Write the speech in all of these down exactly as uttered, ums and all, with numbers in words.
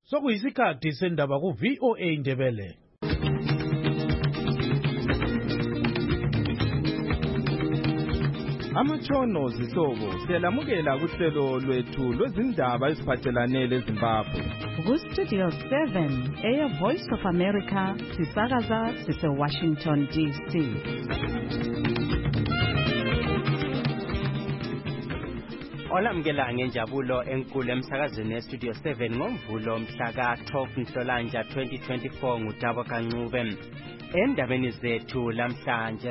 sokuyisikhathi sendaba ku V O A Ndebele. Amatshono zihlobo siyalamukela kuhlelo lwethu lwezindaba eziphathelane leZimbabwe. Ku-Studio seven, Air Voice of America, sisakaza sise-Washington D C. Olamukela ngenjabulo enkulu emsakazweni ye-Studio seven ngomvulo mhla ka-twelve Nhlolanja twenty twenty-four nguTabo Kancube. Endabeni zethu lamhlanje,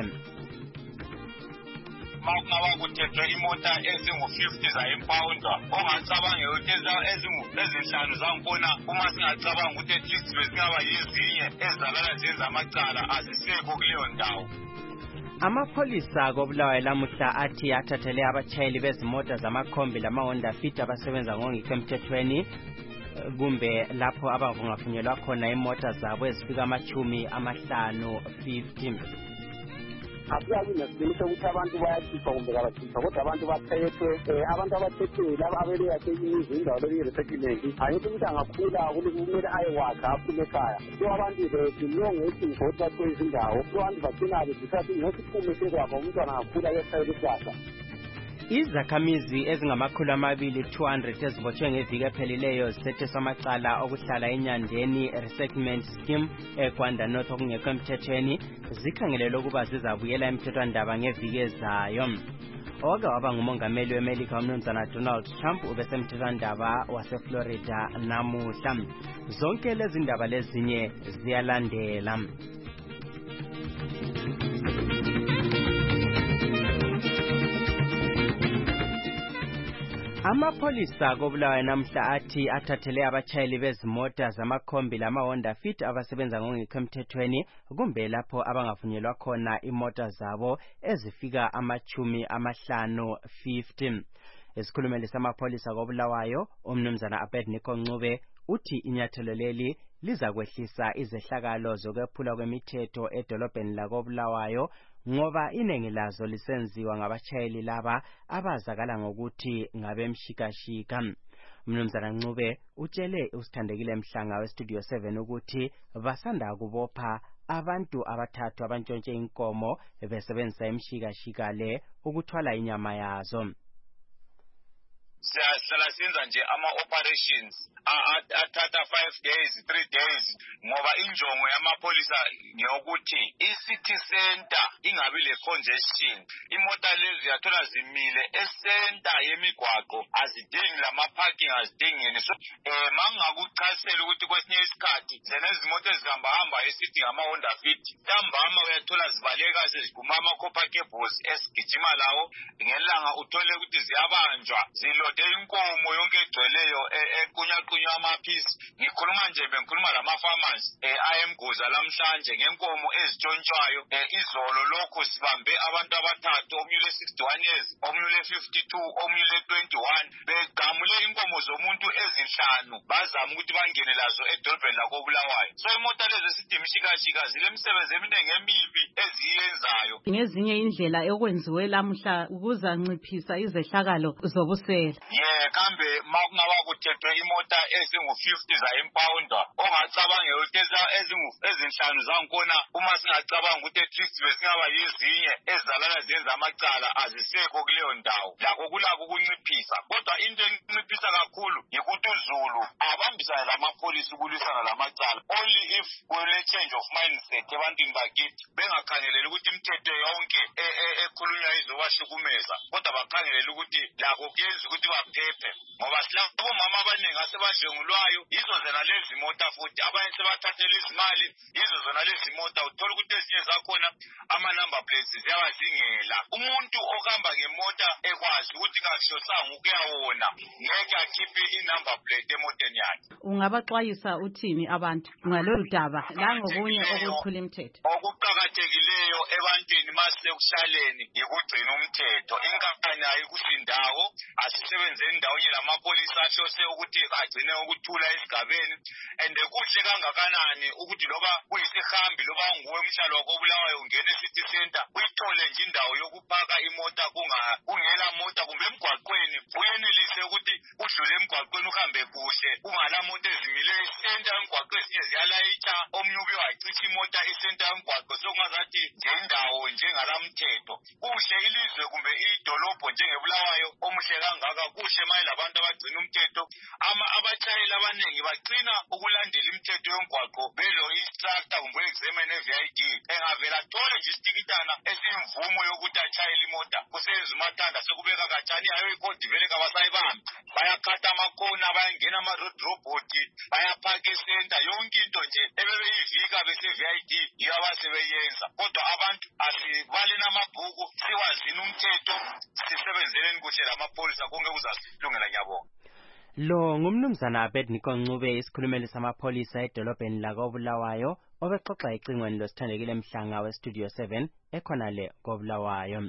makungaba kuthethwe imota ezingu-fifty za-impounda ongacabange ukuthi ezinhlanu zangkhona uma singacabanga ukuthi at-least bezingaba yizinye ezizalala zenza amacala azisekho kuleyo ndawo. Amapholisa koBulawayo lamuhla athi athathele abatshayeli bezimota zamakhombi lama-Honda Fit abasebenza ngokungekho emthethweni kumbe lapho abangavunyelwa khona imota zabo ezifika amachumi amahlanu fifty. Asiyazi nesiqinisho ukuthi abantu bayakhipha kumbe kabakhipha kodwa abantu bathethwe abantu abathethwe laba abeleyakhe izindawo leyi-resettlement angithi ukuthi angakhula kumele ayekwakha aphume ekhaya so abantu besilongethi ngokuthi bathiwe izindawo so abantu bagcina bedisayide ngesiphume sekwakha umntwana angakhula ayosayela isihlahla. Izakhamizi ezingamakhulu amabili two hundred ezibotshwe ngeviki ephelileyo zithethe amacala okuhlala enyandeni resettlement scheme eGwanda North okungekho emthethweni zikhangelelwe ukuba zizabuyela emthethwandaba ngeviki ezayo. Oke waba ngumongameli weMelika umnumzana Donald Trump ubesemthethwandaba waseFlorida namuhla. Zonke lezi ndaba lezinye ziyalandela. Amapholisa koBulawayo namhla athi athathele abatshayeli bezimota zamakhombi lama-Honda Fit abasebenza ngokungekho emthethweni kumbe lapho abangavunyelwa khona imota zabo ezifika amachumi amahlanu fifty. Esikhulumeli samapholisa koBulawayo umnumzana Abednego Ncube uthi inyathelo leli liza kwehlisa izehlakalo zokwephula kwemithetho edolobheni lakoBulawayo ngoba iningi lazo lisenziwa ngabatshayeli laba abazakala ngokuthi ngabemshikashika. Mnumzana Ncube utshele usithandekile Mhlanga we-Studio seven ukuthi basanda kubopha abantu abathathu abantshontshe inkomo besebenzisa imshikashika le ukuthwala inyama yazo. Siyahlala senza nje ama-operations athatha five days three days ngoba injongo yamapholisa ngeyokuthi i-city center ingabi le-congestion. Imota lezi ziyathola zimile e-center yemigwaqo azidingi lama-parking azidingini. So um mangingakuchasela ukuthi kwesinye isikhathi zenezimoto ezihambahamba esithi ngama-Honda Fit ntambama uyathola zibaleka seziguma ama-copper cables esigijima lawo ngelanga uthole ukuthi ziyabanjwa zilode inkomo yonke egcweleyo ekunyaqunywa amaphisi. Ngikhuluma nje bengikhuluma lama-farmers ayemgoza lamhlanje ngenkomo ezitshontshwayo. Izolo lokho sibambe abantu abathathu omunye ule-sixty-one years omunye ule-fifty-two omunye ule-twenty-one begamule inkomo zomuntu ezinhlanu bazama ukuthi bangene lazo edolobheni lakoBulawayo. So imota lezo sithi imshikashika zilemisebenzi eminingi emibi eziyenzayo. Ngezinye indlela ekwenziwe lamuhla ukuzanciphisa izehlakalo zobusela. Yeah, kambe makungaba kuthethwe imota ezingu-fifty za-impounda ongacabange ukuthi ezinhlanu zangkhona uma singacabanga ukuthi at-least bezingaba yizinye ezizalala zenza amacala azisekho kuleyo ndawo lakho kulakho ukunciphisa. Kodwa into enciphisa kakhulu yikuthi uZulu abambisane lamapholisa ukulwisana lamacala only if kule-change of mindset ebantwini bakithi bengakhangeleli ukuthi imithetho yonke ekhulunywa izobahlukumeza kodwa bakhangelele ukuthi lakho kuyenza ukuthi baphephe ngoba silapho omama abaningi asebadlengulwayo yizo zona lezi mota futhi abanye sebathathela izimali yizo zona lezi mota uthola ukuthi ezinye zakhona ama-number plates ziyabazingela. Umuntu okuhamba ngemota ekwazi ukuthi kakuhlosanga ukuyawona ngeke akhiphe i-number plate emoteni yakhe. Ungabaxwayisa uthini abantu ngalolu daba langokunye okuphula imithetho? Okuqakathekileyo ebantwini masekuhlaleni yikugcina umthetho. Inkampani ayikusindawo asisebenze endawonye lamapholisa ahlose ukuthi agcine ukuthula esigabeni and kuhle kangakanani ukuthi loba kuyisihambi loba nguwe umhlalo wakoBulawayo ungene e-city center uyithole nje indawo yokuphaka imota kungela mota kumbe emgwaqweni uyenelise ukuthi udlule emgwaqweni emgwaqweni uhambe kuhle ungala moto ezimile esenta emgwaqo ezinye ziyalayitsha omnye ube wacithi imota esenta emgwaqo sokungazathi nje indawo njengalamthetho kuhle ilizwe kumbe idolobho njengebulawayo omuhle kangaka kuhle mayela abantu abagcina umthetho ama abatshayeli abaningi bagcina ukulandela imithetho yomgwaqo belo instructor kumbe examine V I D engavela thole nje isitikitana esimvumo yokuthi atshayele imota kusenza umathanda sekubeka kancane yayo ikodi vele kabasayibambi bayakhatha amakona bayangena ama-road robot bayaphaka esenta yonke into nje ebebeyivika bese-V I D yiyo abasebeyenza kodwa abantu asibali namabhuku siwazini umthetho sisebenzeleni kuhle lamapholisa konke kuzasilungela ngiyabonga. Lo ngumnumzana Abednego Ncube isikhulumeli samapholisa edolobheni lakoBulawayo obexoxa icingweni losithandekile Mhlanga weStudio seven ekhonale koBulawayo.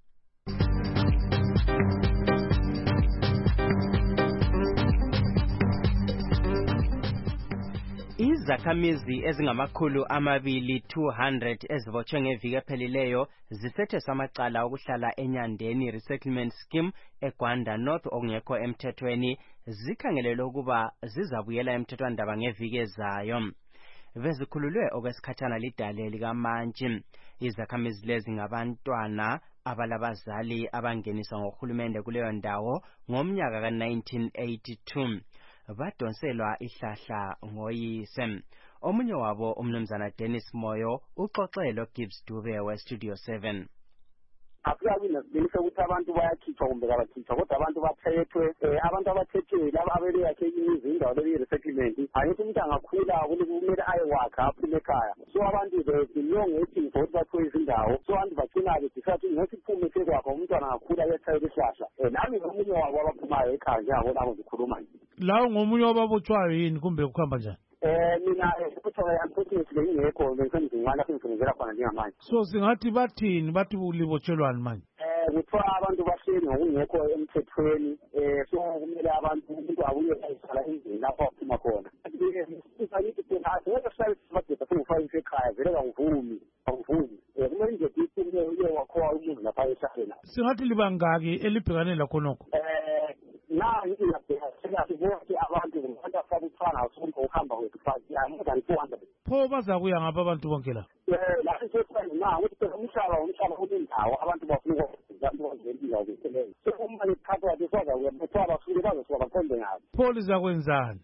Izakhamizi ezingamakhulu amabili two hundred ezibotshwe ngeviki ephelileyo zisetheswa amacala okuhlala enyandeni resettlement scheme eGwanda North okungekho emthethweni zikhangelelwe ukuba zizabuyela emthethwandaba ngeviki ezayo. Bezikhululwe okwesikhatshana lidale likaMantshi. Izakhamizi lezi ngabantwana abalabazali abangeniswa ngohulumende kuleyo ndawo ngomnyaka ka nineteen eighty-two. Badonselwa ihlahla ngoyise. Omunye wabo umnumzana Dennis Moyo uxoxelo Gibbs Dube weStudio seven. Akuyabi nesibinisa ukuthi abantu bayakhithwa kumbe kabakhithwa kodwa abantu bathethwe abantu abathethwe laba abele yakhe izindawo leyi-resettlement ayikho umuntu angakhula kumele ayewakha aphume ekhaya so abantu belong waiting for ukuthi bathiwe izindawo so abantu bagcina-ke disathi ngesiphume sekwakho umntwana angakhula ayethayela isihlahla nami ngomunye wabo abaphumayo ekhaya njengabo labo ngikhuluma nje. Lawo ngomunye wababotshwayo yini kumbe kuhamba njani? Eh mina ukuthola unfortunately ingekho bengisengizingwana lapho ngisebenzela khona njengamanje. So singathi bathini bathi ulibotshelwani manje? Eh kuthiwa abantu bahleli ngokungekho emthethweni eh so kumele abantu umuntu abuye ayihlala endlini lapho aphuma khona. Sifanele phela ngeke sihlale sibadepa singufaka ekhaya vele kangivumi angivumi. Eh kumele nje ukuthi uye wakhowa umuntu lapha ehlahlela. Singathi libangaki elibhekanela khonokho? Eh na ngiyabheka sengathi bonke abantu abantu afakuthana sonke uhamba kwethu ya more than four hundred. Pho bazakuya ngapha abantu bonke la? Eh la sesifana na ukuthi phela umhlaba umhlaba unindawo abantu bafuna abantu bazenzile ukuthi so uma ngithatha besaza kuyabutha bafike bazosuka baqonde ngayo. Pho lizakwenzani?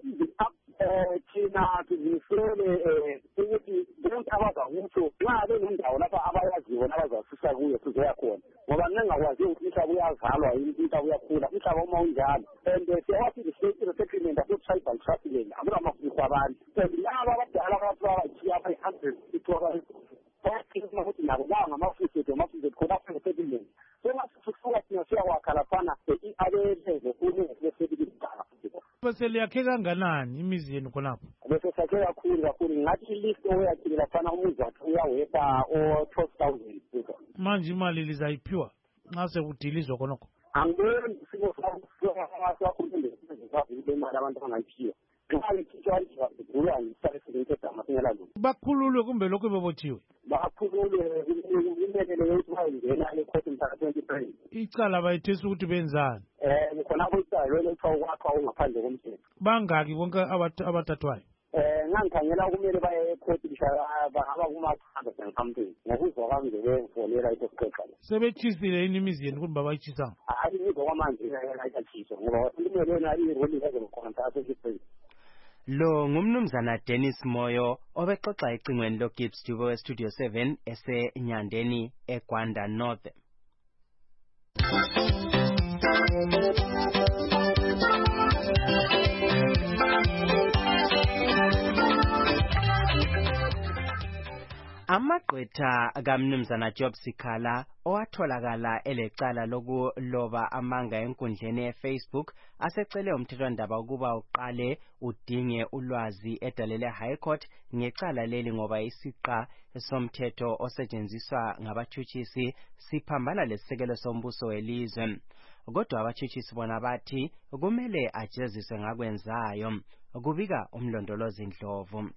Eh thina sizihlele eh ukuthi bonke abazakuthi nxa benendawo lapha abayaziyo nabazasisa kuyo sizoya khona ngoba ngingakwazi ukuthi umhlaba uyazalwa yini umhlaba uyakhula umhlaba uma unjalo and siyawathi the resettlement aso-tribal trustland akunamafisa abantu and laba abadala abatshiya abayi-hundred ithoba bayakhuluma ukuthi nabo lawa ngamafisa ethu amafisa ethu khona apha resettlement so masisuka thina siyakwakha laphana abelezo kule-resettlement bese liyakhe kanganani imizi yenu khonapho? Bese sakhe kakhulu kakhulu ngathi ilist oyakhile laphana umuzi wakhe uyaweta o-twelve thousand. Manje imali lizayiphiwa nxa sekudilizwa khonokho? Angiboni isimo sakhulumende imali abantu abangayiphiwa. Bakhululwe kumbe lokhu bebotshiwe? Bakhululwe kumele ukuthi bayengena ekhosi mhla twenty-three. Icala bayithesa ukuthi benzani? Eh khonapho icala lelo kuthiwa ukwakha ungaphandle komthetho. Bangaki bonke abathathwayo? Eh ngangikhangela kumele baye ekhosi mhla bahamba kuma-hundred something ngokuzwa kwami nje bengifonela itokuxoxa. Sebetshisile yini imizi yenu kumbe bayitshisanga? Hayi imizwa kwamanje ayikathiswa ngoba kumele yona iroli ezokhona asesiphelile. Lo ngumnumzana Dennis Moyo obexoxa icingweni lo Gibbs Dube weStudio seven esenyandeni eGwanda North. Amagqwetha kaMnumzana Job Sikhala owatholakala elecala lokuloba amanga enkundleni yeFacebook asecele umthethwandaba ukuba uqale udinge ulwazi edalele High Court ngecala leli ngoba isiqa somthetho osetshenziswa ngabatshutshisi siphambana lesisekelo sombuso welizwe. Kodwa abatshutshisi bona bathi kumele ajeziswe ngakwenzayo. Kubika umlondolozi Ndlovu.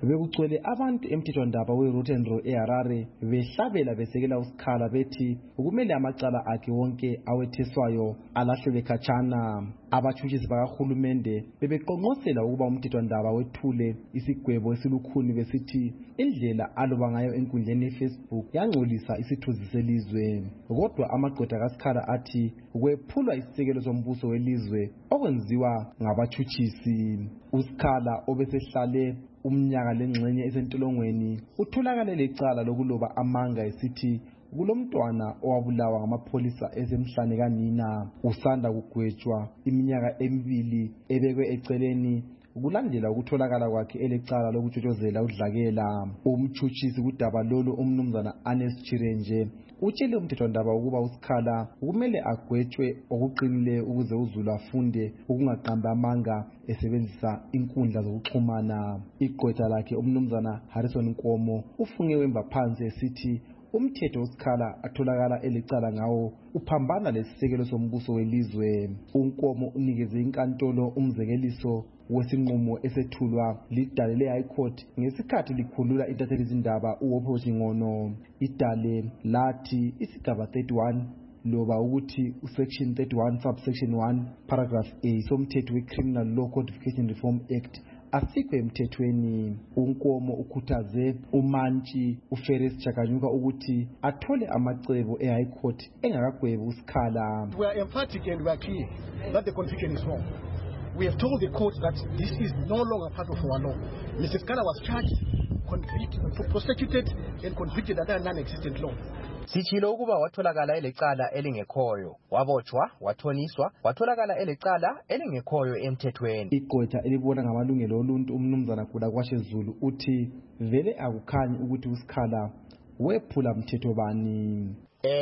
bekugcwele abantu emthethwandaba we-Rotendro eHarare behlabela besekela uSikhala bethi kumele amacala akhe wonke awetheswayo alahlwe khatshana. Abatshutshisi bakahulumende bebeqonqosela ukuba umthethwandaba wethule isigwebo esilukhuni besithi indlela aloba ngayo enkundleni yeFacebook yangcolisa isithunzi selizwe. Kodwa amagqwetha kaSikhala athi kwephulwa isisekelo sombuso welizwe okwenziwa ngabatshutshisi. uSikhala obesehlale umnyaka lengxenye esentolongweni utholakale lecala lokuloba amanga esithi kulomntwana owabulawa ngamapholisa esemhlane kanina usanda kugwetshwa iminyaka emibili ebekwe eceleni kulandela ukutholakala kwakhe elecala lokutshotshozela udlakela. Umtshutshisi kudaba lolu umnumzana Anes Chirenje utshele umthethwandaba ukuba uSikhala kumele agwetshwe okuqinile ukuze uzulu afunde ukungaqamba amanga esebenzisa inkundla zokuxhumana. Igqwetha lakhe umnumzana Harrison Nkomo ufunge wemba phansi esithi umthetho uSikhala atholakala elicala ngawo uphambana lesisekelo sombuso welizwe. uNkomo unikeze inkantolo umzekeliso wesinqumo esethulwa lidale le-High Court ngesikhathi likhulula intathelizindaba uWopho Chingono. Idale lathi isigaba thirty-one loba ukuthi usection thirty-one subsection one paragraph A somthetho we-Criminal Law Codification Reform Act asikho emthethweni. uNkomo ukhuthaze uMantshi uFerris Chakanyuka ukuthi athole amacebo eHigh Court engakagwebi uSikhala. We are emphatic and we are clear that the conviction is wrong. We have told the court that this is no longer part of our law. Mister Sikhala was charged, convicted, prosecuted and convicted under a non-existent law. Sichilo ukuba watholakala elecala elingekhoyo, wabotshwa, wathoniswa, watholakala elecala elingekhoyo emthethweni. Igqwetha elibona ngamalungelo oluntu umnumzana Gulakwashe Zulu uthi vele akukhanyi ukuthi uSikhala wephula mthetho bani.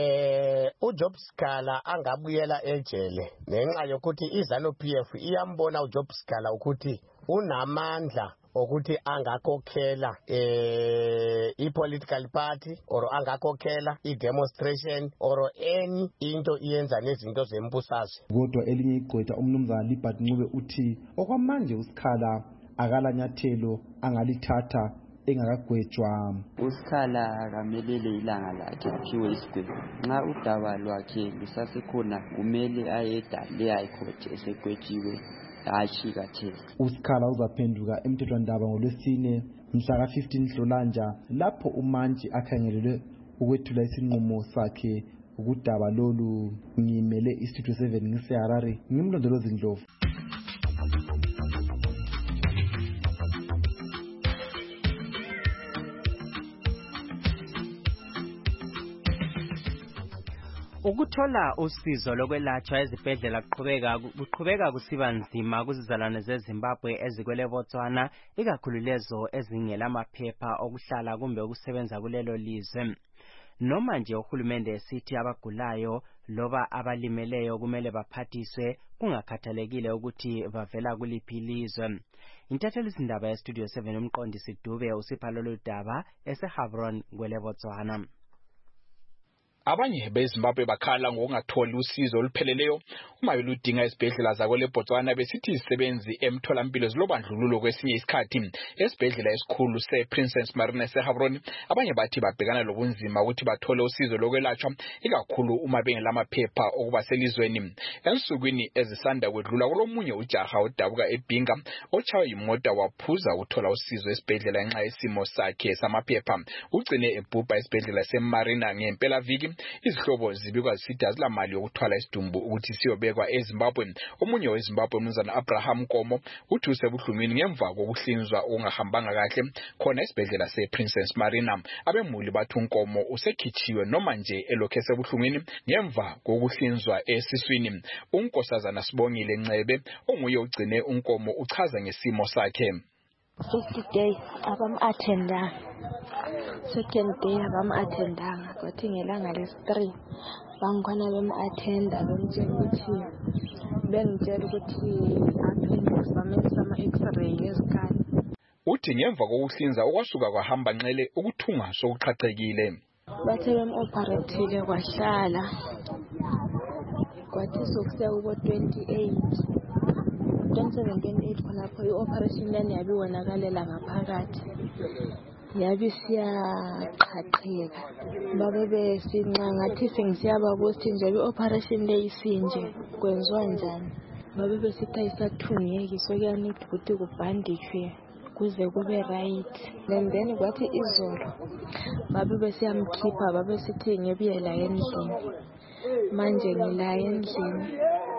Eh uJob Sikhala angabuyela ejele ngenxa yokuthi iZanu-P F iyambona uJob Sikhala ukuthi unamandla ukuthi angakhokhela eh i-political party or angakhokhela i-demonstration or any into iyenza nezinto zembusazwe. Kodwa elinye igqwetha umnumzana Libert Ncube uthi okwamanje uSikhala akalanyathelo angalithatha engakagwetshwa. uSikhala kamelele ilanga lakhe aphiwe isigwebo. Nxa udaba lwakhe lusasekhona kumele ayeda le-High Court esegwetshiwe hashi kathesi. uSikhala uzaphenduka emthethwandaba ngolwesine mhla ka fifteen Nhlolanja lapho uMantshi akhangelelwe ukwethula isinqumo sakhe ukudaba lolu. Ngimele iStudio seven ngiseHarare ngimlondolozi Ndlovu. Ukuthola usizo lokwelatshwa ezibhedlela kuqhubeka kuqhubeka kusiba nzima kuzizalwane zeZimbabwe ezikwele Botswana ikakhulu lezo ezingela amaphepha okuhlala kumbe ukusebenza kulelo lizwe. Noma nje uhulumende esithi abagulayo loba abalimeleyo kumele baphathiswe kungakhathalekile ukuthi bavela kuliphi ilizwe. Intathelizindaba ya Studio seven umqondisi Dube usipha lolu daba eseHabron kwele Botswana. Abanye beZimbabwe bakhala ngokungatholi usizo olupheleleyo uma beludinga esibhedlela zakwele Botswana besithi izisebenzi emtholampilo zilobandlululo kwesinye isikhathi esibhedlela esikhulu sePrincess Marina eseHabron. Abanye bathi babhekana lobunzima ukuthi bathole usizo lokwelatshwa ikakhulu uma bengelamaphepha okuba selizweni. Ensukwini ezisanda kwedlula kulomunye ujaha odabuka eBinga ochawe imota waphuza ukuthola usizo esibhedlela ngenxa yesimo sakhe samaphepha. Ugcine ebhubha esibhedlela seMarina ngempela viki. Izihlobo zibikwa zisithi azilamali yokuthwala isidumbu ukuthi siyobekwa eZimbabwe. Omunye weZimbabwe umnumzana Abraham Nkomo uthi usebuhlungwini ngemva kokuhlinzwa okungahambanga kahle khona esibhedlela sePrincess Marina. Abemuli bathi uNkomo usekhithiwe noma nje elokhe esebuhlungwini ngemva kokuhlinzwa esiswini. uNkosazana Sibongile Ncebe onguye ugcine uNkomo uchaza ngesimo sakhe. fifty days abam-attendanga, second day abam-attendanga, kwathi ngelanga lesi-three bangikhona bem-attenda bengitshela ukuthi bengitshela ukuthi appendix bamenza ama-x-ray ngezikhathi. Uthi ngemva kokuhlinza okwasuka kwahamba nxele ukuthunga sokuqhaqekile. Bathe bem-operathile kwahlala kwathi sokusiya kubo twenty-eight twenty seventeen eight khonapho i-operation yani yabe wonakalela ngaphakathi yabe siyaqhaqheka babe besinxa ngathi sengisiyababuza nje i-operation le isinje kwenziwa njani babe besithi ayisathungeki so kuyanida ukuthi kubhanditshwe kuze kube right and then kwathi izolo babe besiyamkhipha babe sithi ngebuye la endlini manje ngila endlini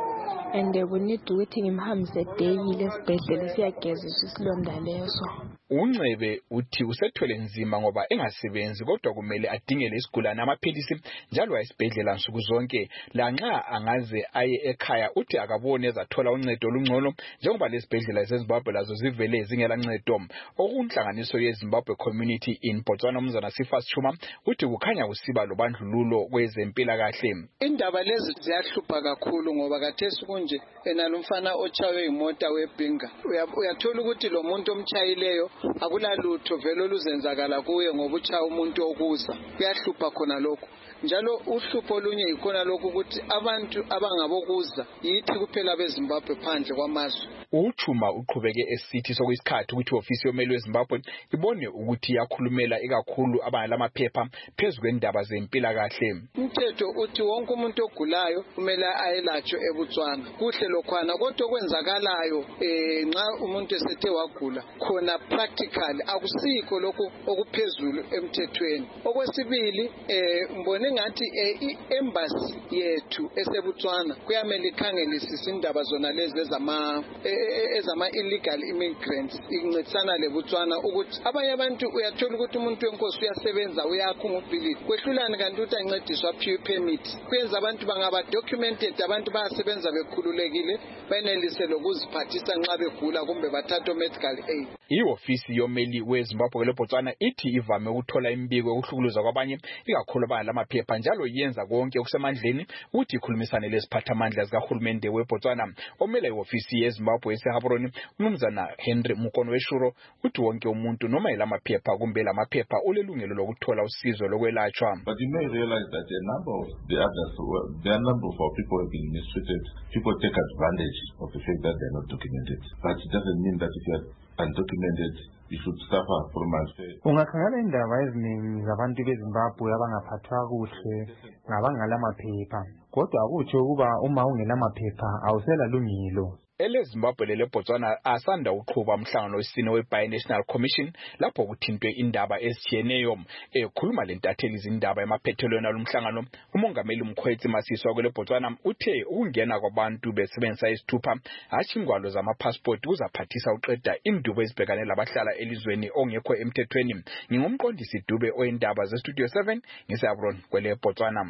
and kunida ukuthi ngimhambise daily esibhedlela siyageziswa isilonda leso. uNcebe uthi usethwele nzima ngoba engasebenzi kodwa kumele adingele isigulana amaphilisi njalo esibhedlela nsuku zonke lanxa angaze aye ekhaya uthi akabone ezathola uncedo olungcono njengoba lesibhedlela eseZimbabwe lazo zivele zingela ncedo. Okunhlanganiso yeZimbabwe Community in Botswana umzana Sifas Chuma uthi kukhanya usiba lobandlululo kwezempilakahle. Indaba lezi ziyahlupha kakhulu ngoba kathesi kunje enalumfana ochawe imota webhinga uyathola ukuthi lo muntu omchayileyo akulalutho vele oluzenzakala kuye ngoba ucha umuntu okuza kuyahlupha khona lokho njalo uhlupho olunye ikhona lokho ukuthi abantu abangabokuza yithi kuphela beZimbabwe phandle kwamazwe. Uchuma uqhubeke esithi sokuyisikhathi ukuthi ofisi yomeli weZimbabwe ibone ukuthi yakhulumela ikakhulu abangalamaphepha phezulu kwendaba zempilakahle. Umthetho uthi wonke umuntu ogulayo kumele ayelatshwe eBotswana kuhle lokhwana kodwa kwenzakalayo eh nxa umuntu esethe wagula khona practically akusikho lokho okuphezulu emthethweni. Okwesibili eh mbone ngathi i-embassy yethu eseBotswana kuyamele ikhangelisise indaba zona lezi ezama ezama illegal immigrants incedisana leBotswana ukuthi abanye abantu uyathola ukuthi umuntu wenkosi uyasebenza uyakho ngobhili kwehlulani kanti uthi ancediswa P permit kwenza abantu bangaba documented abantu bayasebenza bekhululekile benelise lokuziphathisa nxa begula kumbe bathatha medical aid. I-ofisi yomeli weZimbabwe leBotswana ithi ivame ukuthola imbiko yokuhlukuluza kwabanye ikakhulu abangalamaphepha njalo yenza konke okusemandleni ukuthi ikhulumisane lesiphathamandla zikahulumende weBotswana. Omela i-ofisi yeZimbabwe eseHaburoni umnumzana Henry Mukono weshuro uthi wonke umuntu noma elamaphepha kumbe lamaphepha ulelungelo lokuthola usizo lokwelatshwa. But you may realize that a number of the others, there are a number of people who have been mistreated. People take advantage of the fact that they are not documented. But it doesn't mean that if you are undocumented, you should suffer from unfair. Ungakhangela indaba eziningi zabantu beZimbabwe abangaphathwa kuhle ngabangalamaphepha kodwa akutsho ukuba uma ungelamaphepha awusela lungilo. EleZimbabwe leleBotswana asanda uqhuba umhlangano wesine we-Bi-National Commission lapho kuthintwe indaba ezitshiyeneyo. Ekhuluma lentatheli izindaba emaphethelweni alumhlangano umongameli Mkhwetsi Masiswa kweleBotswana uthe ukungena kwabantu besebenzisa isithupha hatshi ingwalo zamapassport kuzaphathisa uqeda indubo ezibhekane labahlala elizweni ongekho emthethweni. Ngingumqondisi Dube oyindaba zeStudio seven ngiseHaburoni kweleBotswana.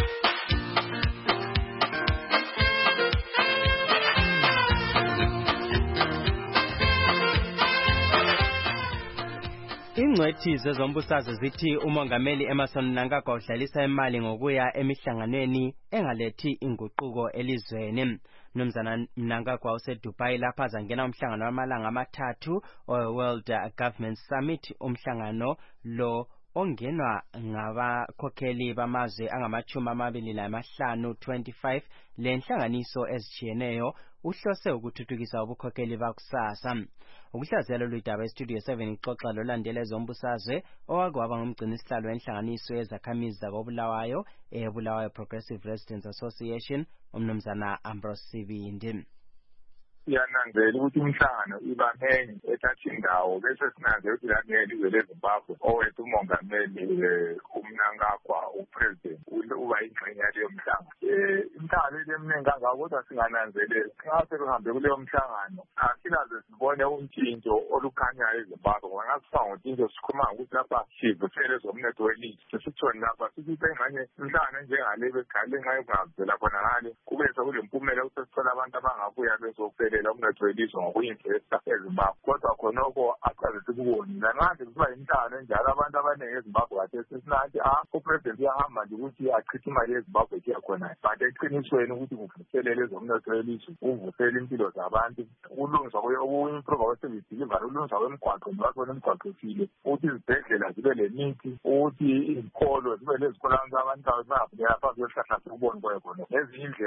Ingcwethi zezombusazwe zithi umongameli Emmerson Mnangagwa udlalisa imali ngokuya emihlanganweni engalethi inguquko elizweni. Mnumzana Mnangagwa useDubai lapha azangena umhlangano wamalanga amathathu World Government Summit. Umhlangano lo ongenwa ngabakhokheli bamazwe angamachumi amabili lamahlanu twenty-five lenhlanganiso ezitshiyeneyo uhlose ukuthuthukisa ubukhokheli bakusasa. Ukuhlaziyalo lwidaba eStudio seven ixoxa lolandela ezombusazwe owakwaba ngumgcini isihlalo wenhlanganiso yezakhamizi zakoBulawayo eBulawayo Progressive Residents Association umnumzana Ambrose Sibindi. Siyananzela ukuthi umhlangano ibamhenye ethatha indawo bese sinanzela ukuthi lameli leZimbabwe owethu umongameli uMnangagwa upresident uba ingxenye yaleyo mhlangano. Eh imhlangano lemningi kangaka kodwa singananzeleli nxa sekuhambe kuleyo mhlangano asinaze sibone utshintsho olukhanyayo eZimbabwe ngoba ngasifa ngotshintsho sikhuluma ukuthi lapha sivusele zomnotho welizwe sesithoni lapha sithi engxenye imhlangano njengale bekhale nxa kungavela khona ngale kube sekulempumela ukuthi sithola abantu abangabuya bezofela umnotho welizwe ngokuyinvesta eZimbabwe kodwa khonoko aqale sikuboni lanxa kuba imhlangano njalo abantu abaningi eZimbabwe kade sesinathi ah upresident uyahamba nje ukuthi achithe imali eZimbabwe kuya khona but eqinisweni ukuthi kuvuselele zomnotho welizwe uvusele impilo zabantu ulungiswa kwe-improve kwe-service delivery ulungiswa kwemigwaqo nokwakhona imigwaqo ethile ukuthi izibhedlela zibe lemithi ukuthi izikolo zibe lezikolo abantu abantwana bangafika lapha kuyohlahla sikuboni kwayo khona ezinye indlela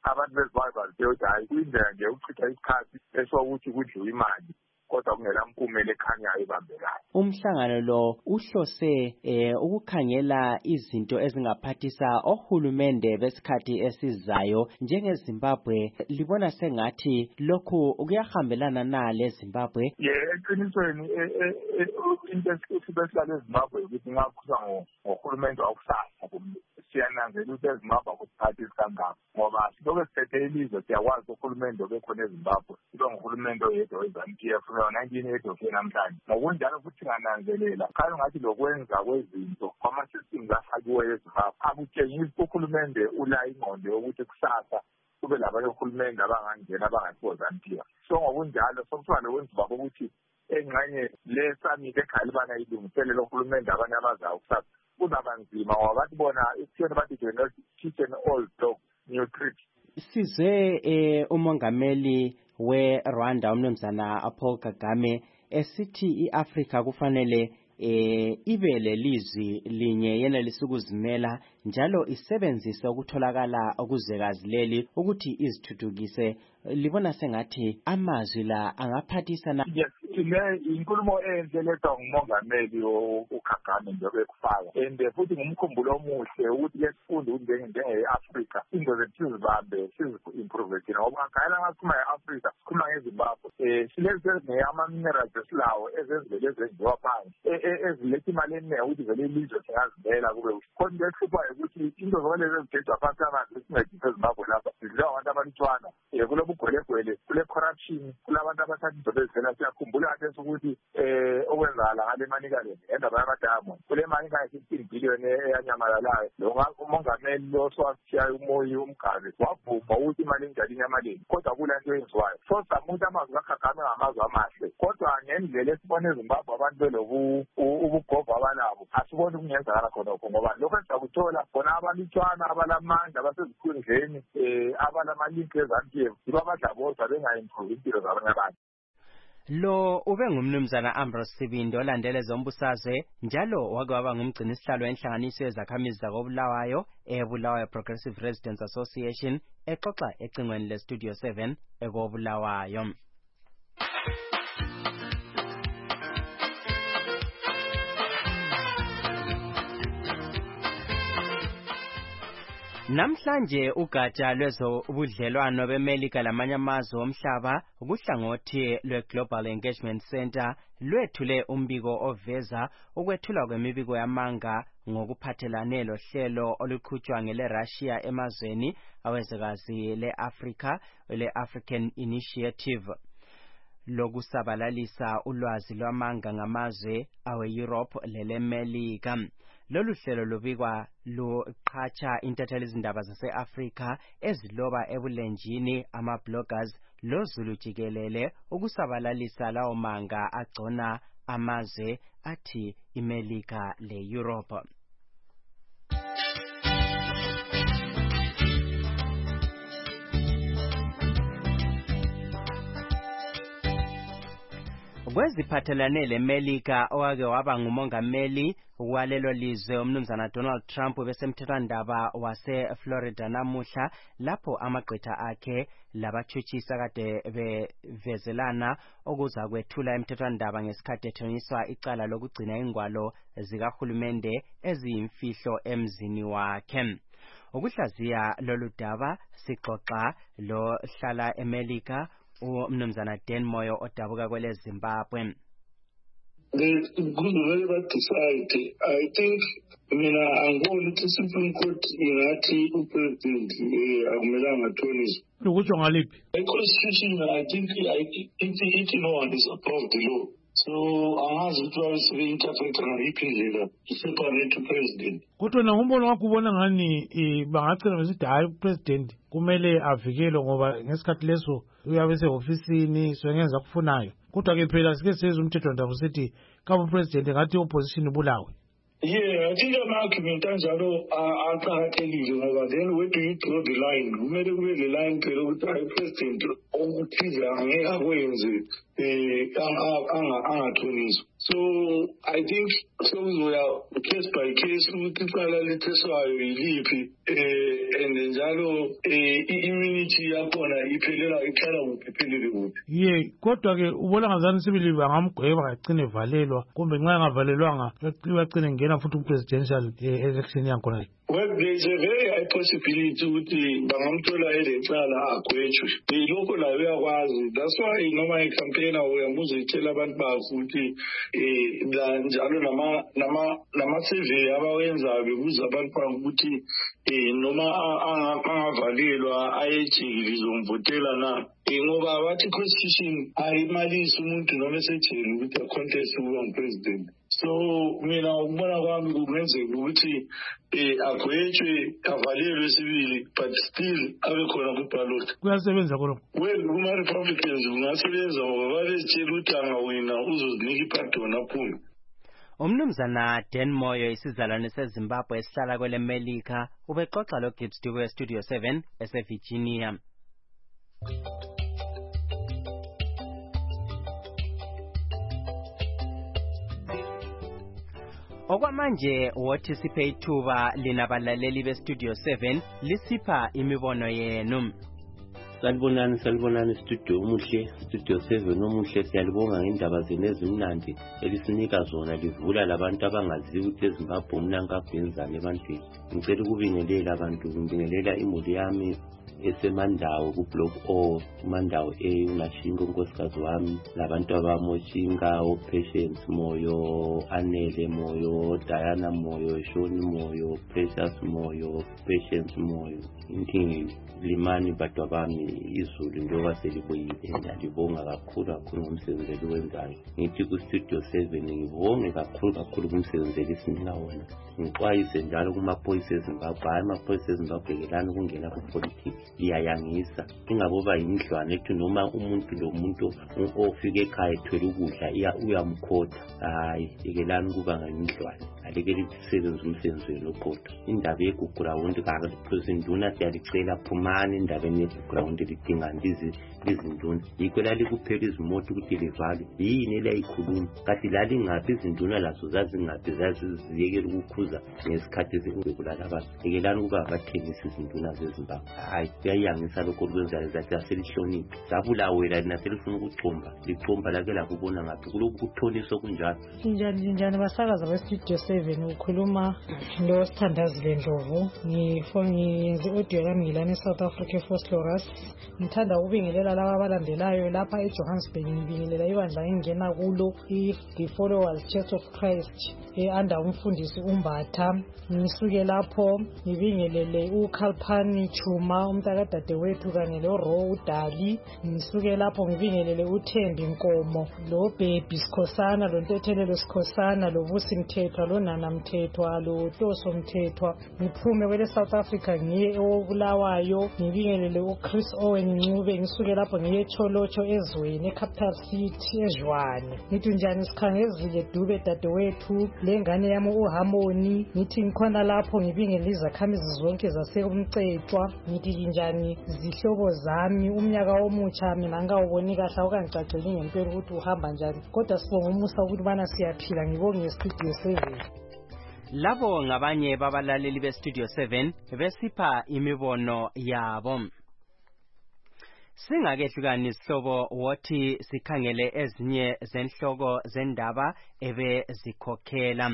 abantu bezimbabwe bazithe ukuthi hayi kuyindlela nje ukuchitha isikhathi esokuthi kudliwe imali kodwa kungela mpumela ekhanyayo ebambekayo. Umhlangano lo uhlose eh, ukukhangela izinto ezingaphathisa ohulumende besikhathi esizayo njengeZimbabwe. Libona sengathi lokhu kuyahambelana na leZimbabwe? Ye eqinisweni into esibesilale eZimbabwe ukuthi ngakhuza ngohulumende wakusasa siyananzela ukuthi eZimbabwe akuphathi isikangako ngoba silokhu sithethe ilizwe siyakwazi uhulumende obekhona eZimbabwe sibe nguhulumende oyedwa weZANU-P F nineteen eighty ofike namhlanje. Ngokunjalo futhi ngananzelela khanye ngathi lokwenza kwezinto kwama-systems afakiweyo eZimbabwe akutshengisi uhulumende ula ingqondo yokuthi kusasa kube labanye uhulumende abangangena abangasibo ZANU-P F. So ngokunjalo sokuthiwa lokwenziwa ukuthi engxenye le summit ekhalibana ilungiselele uhulumende abanye abazayo kusasa kuzaba nzima ngoba bathi bona ikutheni bathi teach an old dog new tricks. Sizwe eh, umongameli we-Rwanda umnumzana Paul Kagame esithi i-Afrika kufanele eh, ibe lelizwi linye yenelisa ukuzimela njalo isebenzise ukutholakala okuzwekazi leli ukuthi izithuthukise. Libona sengathi amazwi la angaphathisa na? Yes, le inkulumo enhle lethwa ngumongameli uKagame nje bekufaka and futhi ngumkhumbulo omuhle ukuthi ke sifunde njenge-Afrika into zethu sizibambe sizi-improve thina ngoba ngayela ngakhuluma nge-Afrika sikhuluma ngeZimbabwe um silezi ama-minerals esilawo ezenzivele ezenziwa phansi eziletha imali eningi ukuthi vele ilizwe singazimela kube khona into ehluphayo ukuthi into zokulezi ezigejwa phansi amanzi esincedise eZimbabwe lapha zidliwa abantu abalutshwana um kulo bugwelegwele kule corruption kulabantu abathatha izinto bezivela siyakhumbula kathesi ukuthi um okwenzakala ngale manikaleni endaba yamadamu kule mali kayi-fifteen billion eyanyamalalayo lo umongameli lo sowashiyayo umoyi umgazi wavuma ukuthi imali enjalini yamaleni kodwa kula nto eyenziwayo so sizama ukuthi amazwi kaKagame ngamazwi amahle kodwa ngendlela esibona eZimbabwe abantu belobu ubugobho abanabo asiboni ukungenzakala khonokho ngoba lokho esizakuthola khona abalutshwana abalamandla abasezikhundleni um abalamalinki eZANU-P F yibo abadla bodwa benga-improve impilo zabanye abantu. Lo ube ngumnumzana Ambrose Sibindo olandele zombusazwe njalo wake waba ngumgcini sihlalo enhlanganiso yezakhamizi zakobulawayo eBulawayo Progressive Residents Association exoxa ecingweni le Studio seven ekobulawayo. Namhlanje ugatsha lwezobudlelwano beMelika lamanye amazwe omhlaba kuhlangothi lwe-Global Engagement Center lwethule umbiko oveza ukwethulwa kwemibiko yamanga ngokuphathelane lohlelo oluqhutshwa ngele-Russia emazweni awezwekazi le-Africa le-African Initiative lokusabalalisa ulwazi lwamanga ngamazwe awe-Europe lele-Melika. Lolu hlelo lubikwa luqhatsha intatheli izindaba zase-Afrika eziloba ebulenjini ama-bloggers lozulu jikelele ukusabalalisa lawo manga agcona amazwe athi iMelika le-Europe. Kweziphathelane leMelika owake waba ngumongameli walelo lizwe umnumzana Donald Trump besemthethwandaba wase-Florida namuhla lapho amagqitha akhe labatshutshisa kade bevezelana okuza kwethula emthethwandaba ngesikhathi ethoniswa icala lokugcina ingwalo zikahulumende eziyimfihlo emzini wakhe. Ukuhlaziya lolu daba sixoxa lo hlala eMelika umnumzana Dan Moyo odabuka kwele Zimbabwe. The good very decide. I think I mean I'm going to Supreme Court ingathi upresident akumelanga athoniswe. Ukutsho ngaliphi? The constitution I think ithi no one is above the law. So angazi ukuthi wayesebe-interpret ngayiphi indlela iseparate president. Kodwa na umbono wakho ubona ngani bangacela ngesithi hayi upresident kumele avikelwe ngoba ngesikhathi leso uyabe sehofisini soyengenza kufunayo. Kodwa ke phela sike sezwe umthethwandaba usithi kabo president ngathi opposition ibulawe. Yeah, I think ama-argument anjalo aqakathekile ngoba then where do you draw the line? Kumele kube le line phela ukuthi hayi president okuthize angeke akwenze um angathoniswa. So I think sokuzoya case by case ukuthi icala letheswayo yiliphi eh and njalo eh immunity yakhona iphelela iqala kuphi iphelele kuphi. Ye kodwa ke ubona ngazani sibili bangamgweba ngagcine valelwa kumbe nxa engavalelwanga bacine ngena futhi ku-presidential election yakhona. Well, there is a very high possibility ukuthi bangamthola elecala agwetshwe. Lokho layo uyakwazi. That's why noma icampaign uyambuza itshela abantu bakho ukuthi eh njalo nama nama nama survey abawenzayo bebuza abantu bakho ukuthi eh noma angavalelwa ayejikili zomvotela na. Ngoba bathi constitution ayimalisi umuntu noma esejele ukuthi acontest ukuba president. So mina ukubona kwami kungenzeka ukuthi eh agwetshwe avalelwe sibili but still abe khona ku ballot. Kuyasebenza khona. Well, kuma Republicans kungasebenza ngoba baletshela ukuthi angawina uzozinika ipardon aphume. Umnumzana Dan Moyo isizalwane seZimbabwe esihlala kwele Melika ubexoxa lo Gibbs Dube Studio seven ese Virginia. Okwamanje wothi siphe ithuba linabalaleli be Studio seven lisipha imibono yenu. Salibonani salibonani studio umuhle Studio seven umuhle siyalibonga ngendaba zenu ezimnandi elisinika zona livula labantu abangazi ukuthi eZimbabwe umnanka kwenzani ebantwini. Ngicela ukubingelela abantu ngibingelela imuli yami esemandawo ku block O mandawo A uNashingo nkosikazi wami labantu abamoshinga o Patience Moyo Anele Moyo Diana Moyo Shoni Moyo Precious Moyo Patience Moyo inkingi limani batwa bami izulu njengoba selibuyile ngiyalibonga kakhulu kakhulu ngomsebenzi owenzayo. Ngithi ku Studio seven ngibonge kakhulu kakhulu ngomsebenzi esinika wona. Ngixwayise njalo kumaphoyisa eZimbabwe hayi amaphoyisa eZimbabwe kelani ukungena ku politics iyayangisa ingaboba yindlwane ethi noma umuntu lo muntu ofike ekhaya ethwele ukudla iya uyamkhotha hayi ikelani ukuba ngayindlwane alekele isebenza umsebenzi lokhodo. Indaba yeGugurawundi kanti president siyalicela phumani indabeni yeGugurawundi lidinga ndizi izinduna yikho lali kuphela izimoto ukuthi livale yini leyikhuluma kathi lali ngaphi izinduna lazo zazingaphi zaziziyekela ukukhuza ngesikhathi ezikulala abantu ikelani ukuba abathengisa izinduna zeZimbabwe hayi kuyayangisa lokho kwenzayo zathi aselihloniphi sabulawela lina selifuna ukuchomba lichomba lake lakubona ngaphi kulokhu kuthoniswa kunjalo. Njani njani basakaza be Studio seven ukhuluma lo Sithandazile Ndlovu ngiyenze audio yami ngilana eSouth Africa eFosloras. Ngithanda ukubingelela laba abalandelayo lapha eJohannesburg ngibingelela ibandla engena kulo The Followers Church of Christ e-under umfundisi uMbatha. Ngisuke lapho ngibingelele uKhalphani Chuma umntakadadewethu kanye loRo uDali. Ngisuke lapho ngibingelele uThembi Nkomo lo Baby Sikhosana lo Ntethelelo Sikhosana lo Vusi Mthethwa lo Nana Mthethwa lo Toso Mthethwa. Ngiphume kwele South Africa ngiye eWobulawayo ngibingelele uChris Owen Ncube. Ngisuke lapho ngiye eCholocho ezweni eCapital City eJwane. Ngithi njani Sikhangezile Dube dadewethu lengane yami uHarmony. Ngithi ngikhona lapho ngibingelela izakhamizi zonke zaseUmcetshwa. Ngithi njani zihlobo zami umnyaka omutsha mina ngawuboni kahle okangicaceli ngempela ukuthi uhamba njani kodwa sibonga umusa ukuthi bana siyaphila ngibonge Studio seven. Labo ngabanye babalaleli be Studio seven besipha imibono yabo. Singakehlukani isihlobo wothi sikhangele ezinye zenhloko zendaba ebe zikhokhela.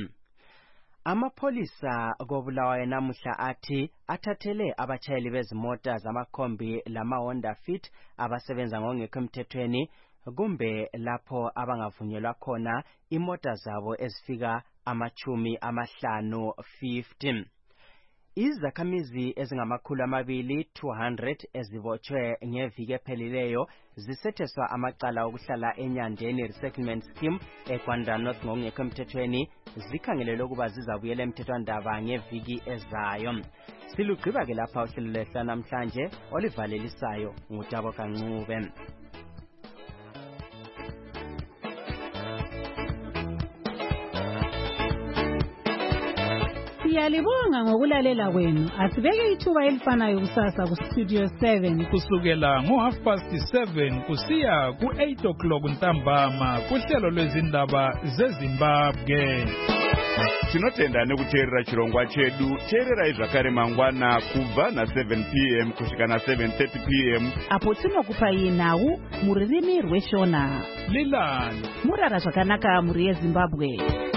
Amapholisa kobulawayo namuhla athi athathele abatshayeli bezimota zamakhombi lama Honda Fit abasebenza ngokungekho emthethweni kumbe lapho abangavunyelwa khona imota zabo ezifika amachumi amahlanu fifty. Izakhamizi ezingamakhulu amabili two hundred ezibotshwe ngeviki ephelileyo zisetheswa amacala okuhlala enyandeni resettlement scheme eGwanda North ngokungekho emthethweni zikhangelelwe ukuba zizabuyela emthethwandaba ngeviki ezayo. Silugqiba ke lapha uhlelo lehla namhlanje olivalelisayo ngutabo Kancube. Siyalibonga ngokulalela kwenu. Asibeke ithuba elifanayo kusasa ku Studio seven kusukela ngo half past seven kusiya ku eight o'clock ntambama kuhlelo lwezindaba zeZimbabwe. Tinotenda nekuteerera chirongwa chedu. Teererai zvakare mangwana kubva na seven p m kusvika na seven thirty p m apo tinokupai nhau muririmi rweshona. Lilani murara zvakanaka muri yeZimbabwe.